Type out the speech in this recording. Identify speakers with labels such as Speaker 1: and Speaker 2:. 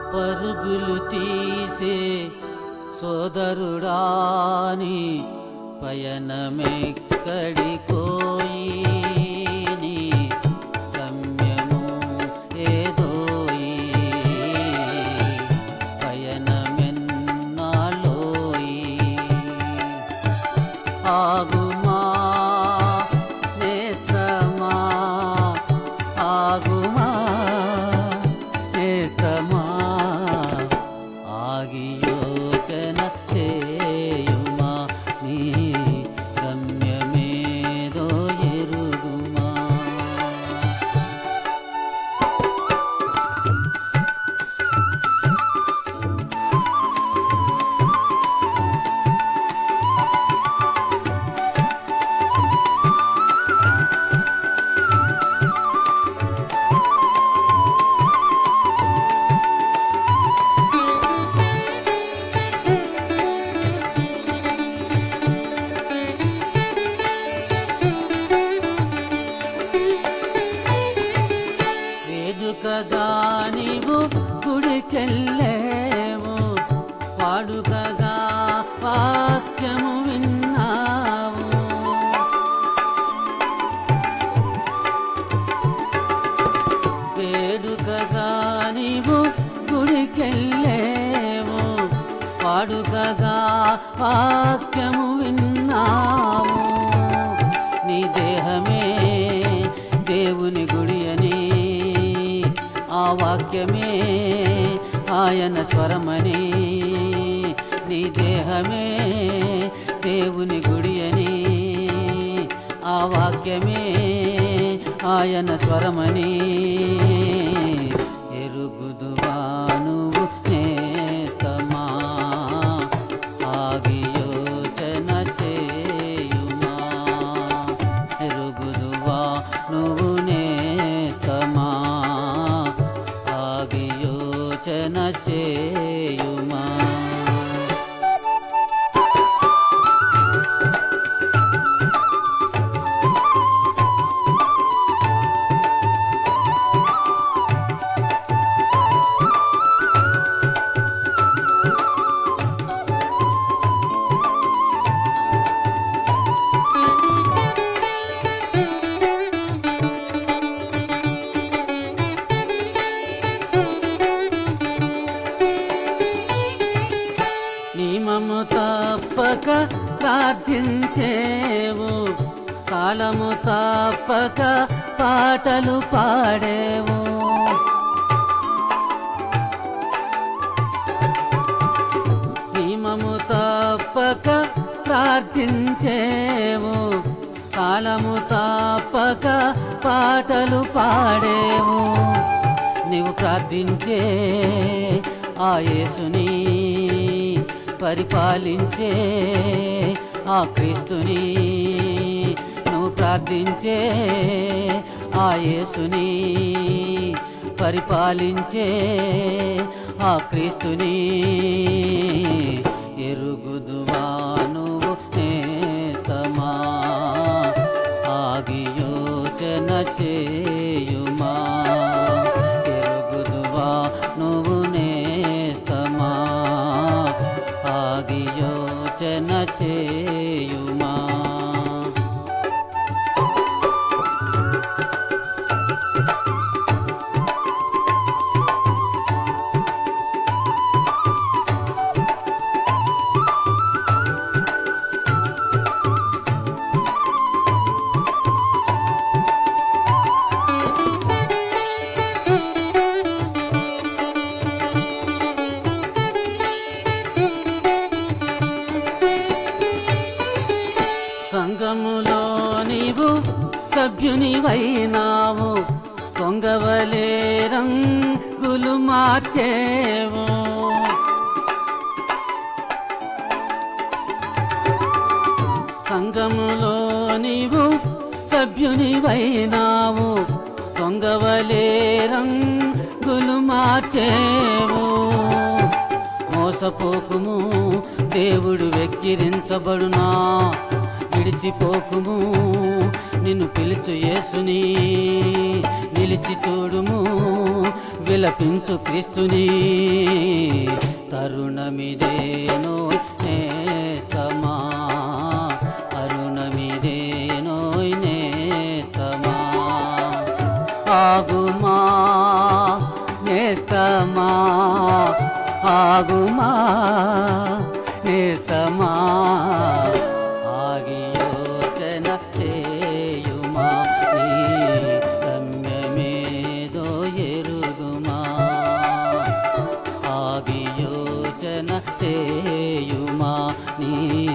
Speaker 1: పరుగులు తీసే సోదరుడాని పయనమెక్కడికోయి నీ గమ్యము ఏదోయి పయనమెన్నాలోయి ఆగుమా నేస్తమా ఆగుమా నేస్తమా ఆగి యోచన చేయుమా నీ గమ్యమేదో ఎరుగుమా కదా నీవు గుడికెళ్ళేవు పాడుకగా వాక్యము విన్నావు వేడుకగా నీవు గుడికెళ్ళేవు పాడుకగా వాక్యము విన్నావు నీ దేహమే దేవుని గుడి అని ఆ వాక్యమే ఆయన స్వరమని నీ దేహమే దేవుని గుడి అని ఆ వాక్యమే ఆయన స్వరమని ఎరుగుదువా నువ్వు నేస్తమా ఆగి యోచన చేయుమా ఎరుగుదువా నువ్వు నేస్తమా యోచన చేయుమా నియమము తప్పక ప్రార్థించేవు కాలము తప్పక పాటలు పాడేవు నియమము తప్పక ప్రార్థించేవు కాలము తప్పక పాటలు పాడేవు నీవు ప్రార్థించే ఆ యేసుని పరిపాలించే ఆ క్రీస్తుని నువ్వు ప్రార్థించే ఆ యేసుని పరిపాలించే ఆ క్రీస్తుని ఎరుగుదువా నువ్వు నేస్తమా ఆగి యోచన చేయుమా ఎరుగుదువా నువ్వు నేస్తమా ఆగి యోచన చేయుమా సంఘములో నీవు సభ్యునివైనావు కొంగవలే రంగులు మార్చేవు సంఘములో నీవు సభ్యునివైనావు కొంగవలే రంగులు మార్చేవు మోసపోకుము దేవుడు వెక్కిరించబడునా విడిచిపోకుము నిన్ను పిలుచు యేసుని నిలిచి చూడుము విలపించు క్రీస్తుని తరుణమిదేనో నేస్తమా తరుణమిదేనో నేస్తమా ఆగుమా నేస్తమా ఆగుమా నేస్తమా ఆగి యోచన చేయుమా నీ గమ్యమేదో ఎరుగుమా ఆగి యోచన చేయుమా నీ